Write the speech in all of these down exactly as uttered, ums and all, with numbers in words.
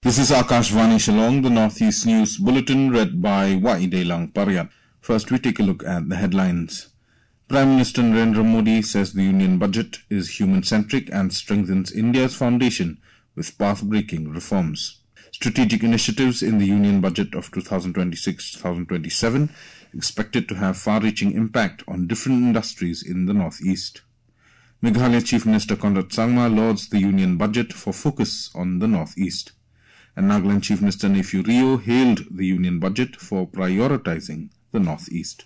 This is Akashvani Shillong, the Northeast News Bulletin, read by Waidelang Paryat. First, we take a look at the headlines. Prime Minister Narendra Modi says the Union Budget is human-centric and strengthens India's foundation with path-breaking reforms. Strategic initiatives in the Union Budget of twenty twenty-six to twenty twenty-seven expected to have far-reaching impact on different industries in the Northeast. Meghalaya Chief Minister Conrad Sangma lauds the Union Budget for focus on the Northeast. And Nagaland Chief Minister Neiphiu Rio hailed the Union Budget for prioritizing the Northeast.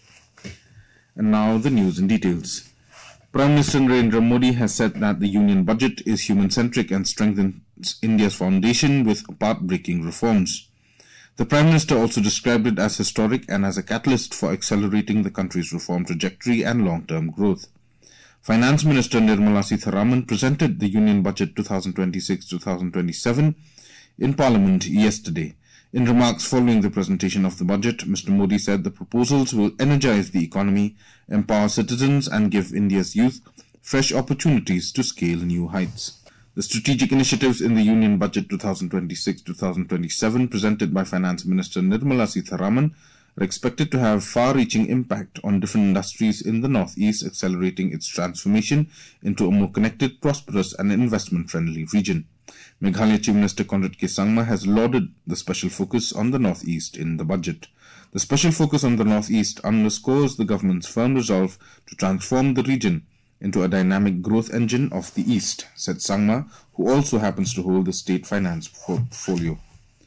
And now the news in details. Prime Minister Narendra Modi has said that the Union Budget is human-centric and strengthens India's foundation with path-breaking reforms. The Prime Minister also described it as historic and as a catalyst for accelerating the country's reform trajectory and long-term growth. Finance Minister Nirmala Sitharaman presented the Union Budget twenty twenty-six to twenty twenty-seven in Parliament yesterday. In remarks following the presentation of the budget, Mister Modi said the proposals will energize the economy, empower citizens and give India's youth fresh opportunities to scale new heights. The strategic initiatives in the Union Budget twenty twenty-six to twenty twenty-seven presented by Finance Minister Nirmala Sitharaman are expected to have far-reaching impact on different industries in the Northeast, accelerating its transformation into a more connected, prosperous and investment-friendly region. Meghalaya Chief Minister Conrad K. Sangma has lauded the special focus on the Northeast in the budget. The special focus on the Northeast underscores the government's firm resolve to transform the region into a dynamic growth engine of the East, said Sangma, who also happens to hold the state finance portfolio.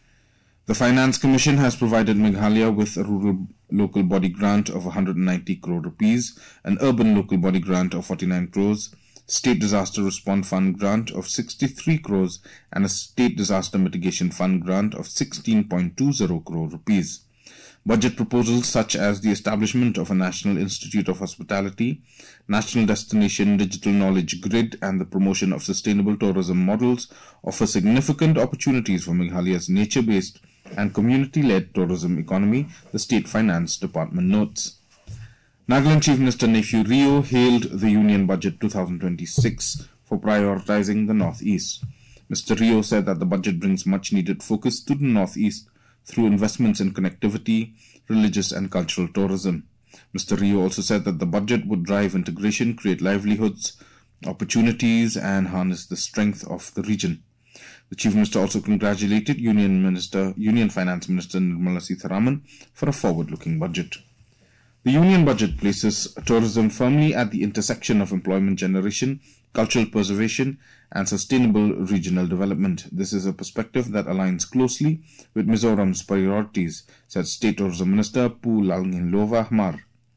The Finance Commission has provided Meghalaya with a rural local body grant of one hundred ninety crore rupees, an urban local body grant of forty-nine crores, State Disaster Response Fund grant of sixty-three crores and a State Disaster Mitigation Fund grant of sixteen point two zero crore rupees. Budget proposals such as the establishment of a National Institute of Hospitality, National Destination Digital Knowledge Grid and the promotion of sustainable tourism models offer significant opportunities for Meghalaya's nature-based and community-led tourism economy, the State Finance Department notes. Nagaland Chief Minister Neiphiu Rio hailed the Union Budget twenty twenty-six for prioritizing the Northeast. Mister Rio said that the budget brings much-needed focus to the Northeast through investments in connectivity, religious and cultural tourism. Mister Rio also said that the budget would drive integration, create livelihoods, opportunities and harness the strength of the region. The Chief Minister also congratulated Union Minister, Union Finance Minister Nirmala Sitharaman for a forward-looking budget. The Union Budget places tourism firmly at the intersection of employment generation, cultural preservation and sustainable regional development. This is a perspective that aligns closely with Mizoram's priorities, said State Tourism Minister Pu Lalnginlova Hamar.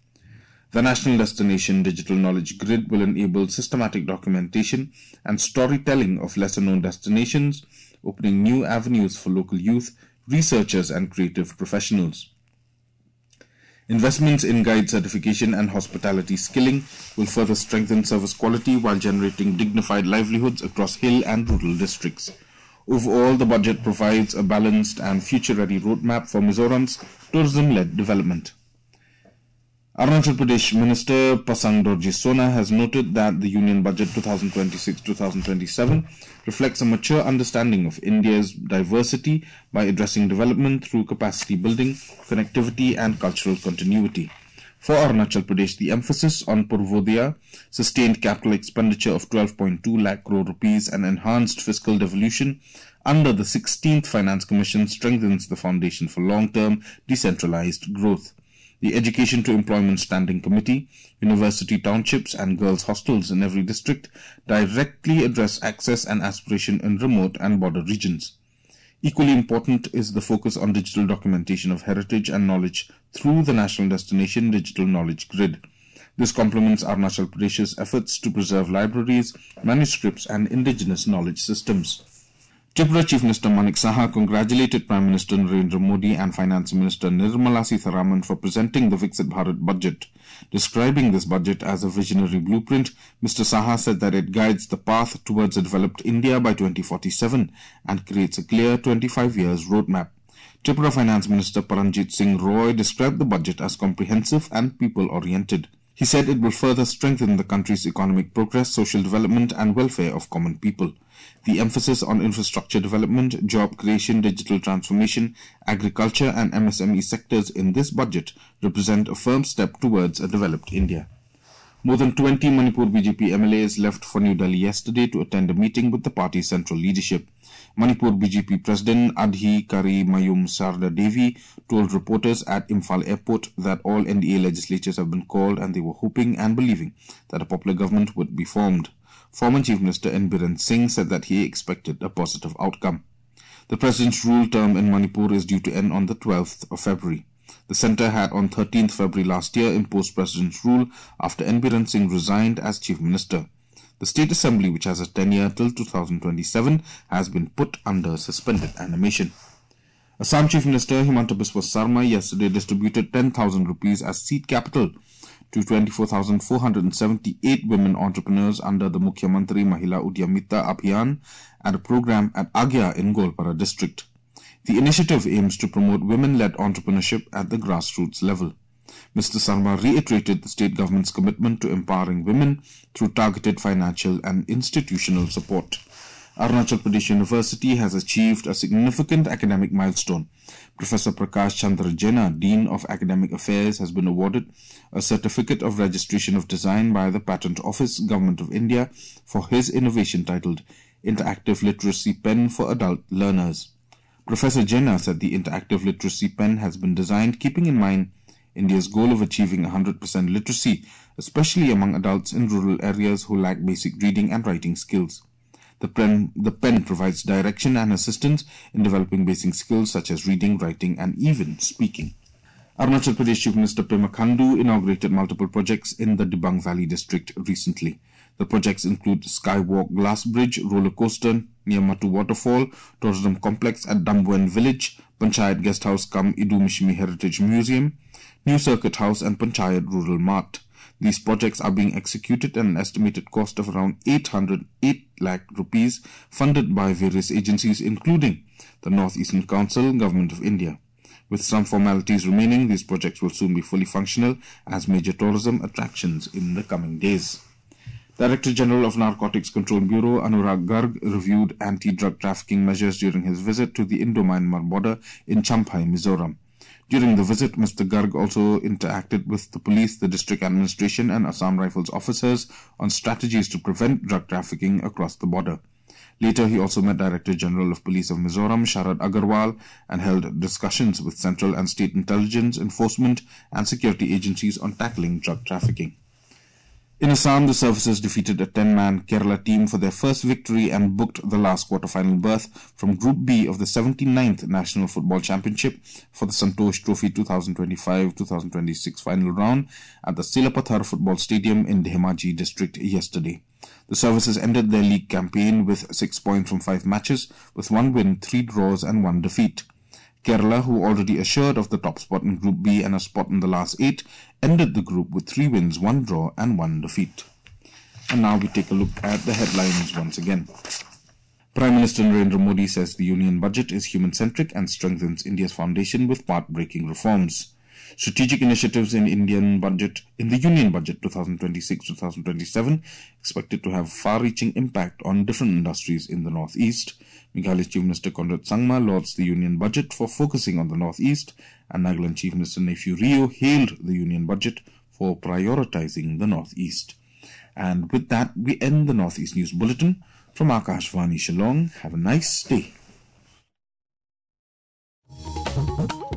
The National Destination Digital Knowledge Grid will enable systematic documentation and storytelling of lesser-known destinations, opening new avenues for local youth, researchers and creative professionals. Investments in guide certification and hospitality skilling will further strengthen service quality while generating dignified livelihoods across hill and rural districts. Overall, the budget provides a balanced and future-ready roadmap for Mizoram's tourism-led development. Arunachal Pradesh Minister Pasang Dorji Sona has noted that the Union Budget twenty twenty-six to twenty twenty-seven reflects a mature understanding of India's diversity by addressing development through capacity building, connectivity and cultural continuity. For Arunachal Pradesh, the emphasis on Purvodaya, sustained capital expenditure of twelve point two lakh crore rupees and enhanced fiscal devolution under the sixteenth Finance Commission strengthens the foundation for long-term decentralized growth. The Education to Employment Standing Committee, university townships and girls' hostels in every district directly address access and aspiration in remote and border regions. Equally important is the focus on digital documentation of heritage and knowledge through the National Destination Digital Knowledge Grid. This complements Arunachal Pradesh's efforts to preserve libraries, manuscripts and indigenous knowledge systems. Tripura Chief Minister Manik Saha congratulated Prime Minister Narendra Modi and Finance Minister Nirmala Sitharaman for presenting the Viksit Bharat budget. Describing this budget as a visionary blueprint, Mister Saha said that it guides the path towards a developed India by twenty forty-seven and creates a clear twenty-five years roadmap. Tripura Finance Minister Paranjit Singh Roy described the budget as comprehensive and people-oriented. He said it will further strengthen the country's economic progress, social development and welfare of common people. The emphasis on infrastructure development, job creation, digital transformation, agriculture and M S M E sectors in this budget represent a firm step towards a developed India. More than twenty Manipur B J P M L As left for New Delhi yesterday to attend a meeting with the party's central leadership. Manipur B J P President Adhi Kari Mayum Sarda Devi told reporters at Imphal Airport that all N D A legislatures have been called and they were hoping and believing that a popular government would be formed. Former Chief Minister N. Biren Singh said that he expected a positive outcome. The President's rule term in Manipur is due to end on the twelfth of February. The centre had on thirteenth February last year imposed President's rule after N. Biren Singh resigned as Chief Minister. The State Assembly, which has a tenure till two thousand twenty-seven, has been put under suspended animation. Assam Chief Minister Himanta Biswa Sarma yesterday distributed ten thousand rupees as seed capital to twenty-four thousand four hundred seventy-eight women entrepreneurs under the Mukhyamantri Mahila Udyamita Abhiyan and a program at Agya in Golpara district. The initiative aims to promote women-led entrepreneurship at the grassroots level. Mister Sarma reiterated the state government's commitment to empowering women through targeted financial and institutional support. Arunachal Pradesh University has achieved a significant academic milestone. Professor Prakash Chandra Jena, Dean of Academic Affairs, has been awarded a Certificate of Registration of Design by the Patent Office, Government of India, for his innovation titled Interactive Literacy Pen for Adult Learners. Professor Jena said the interactive literacy pen has been designed keeping in mind India's goal of achieving one hundred percent literacy, especially among adults in rural areas who lack basic reading and writing skills. The pen, the pen provides direction and assistance in developing basic skills such as reading, writing and even speaking. Arunachal Pradesh Chief Minister Pema Khandu inaugurated multiple projects in the Dibang Valley district recently. The projects include Skywalk Glass Bridge, Roller Coaster near Matu Waterfall, Tourism Complex at Dambuen Village, Panchayat Guest House cum Idu Mishmi Heritage Museum, New Circuit House and Panchayat Rural Mart. These projects are being executed at an estimated cost of around eight hundred eight lakh rupees, funded by various agencies including the North Eastern Council, Government of India. With some formalities remaining, these projects will soon be fully functional as major tourism attractions in the coming days. Director General of Narcotics Control Bureau Anurag Garg reviewed anti-drug trafficking measures during his visit to the Indo-Myanmar border in Champhai, Mizoram. During the visit, Mister Garg also interacted with the police, the district administration and Assam Rifles officers on strategies to prevent drug trafficking across the border. Later, he also met Director General of Police of Mizoram, Sharad Agarwal, and held discussions with central and state intelligence, enforcement and security agencies on tackling drug trafficking. In Assam, the services defeated a ten-man Kerala team for their first victory and booked the last quarter-final berth from Group B of the seventy-ninth National Football Championship for the Santosh Trophy twenty twenty-five twenty twenty-six final round at the Silapathar Football Stadium in Dhemaji district yesterday. The services ended their league campaign with six points from five matches, with one win, three draws and one defeat. Kerala, who already assured of the top spot in Group B and a spot in the last eight, ended the group with three wins, one draw and one defeat. And now we take a look at the headlines once again. Prime Minister Narendra Modi says the Union Budget is human-centric and strengthens India's foundation with path-breaking reforms. Strategic initiatives in Indian budget in the Union Budget twenty twenty-six to twenty twenty-seven expected to have far-reaching impact on different industries in the Northeast. Meghalaya Chief Minister Conrad Sangma lauds the Union Budget for focusing on the Northeast, and Nagaland Chief Minister Nephew Rio hailed the Union Budget for prioritizing the Northeast. And with that, we end the Northeast News Bulletin. From Akashvani Shillong, have a nice day.